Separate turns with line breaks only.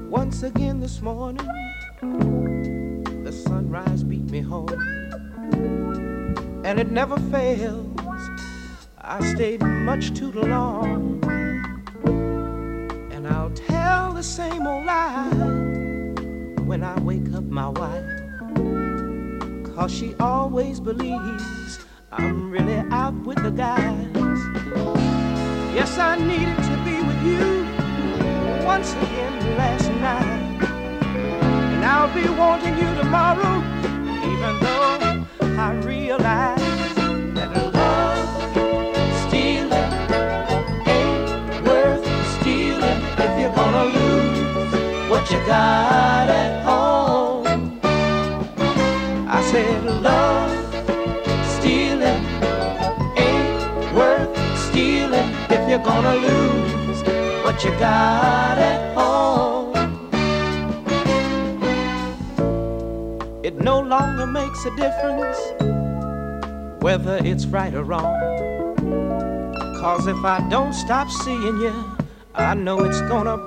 Once again this morning, the sunrise beat me home, and it never fails. I stayed much too long, and I'll tell the same old lie when I wake up my wife, 'cause she always believes I'm really out with the guys. Yes, I needed to be with you once again last night, and I'll be wanting you tomorrow, even though I realize that love stealing ain't worth stealing if you're gonna lose what you got at home. I said love stealing ain't worth stealing if you're gonna lose what you got at home. It no longer makes a difference whether it's right or wrong, 'cause if I don't stop seeing you, I know it's gonna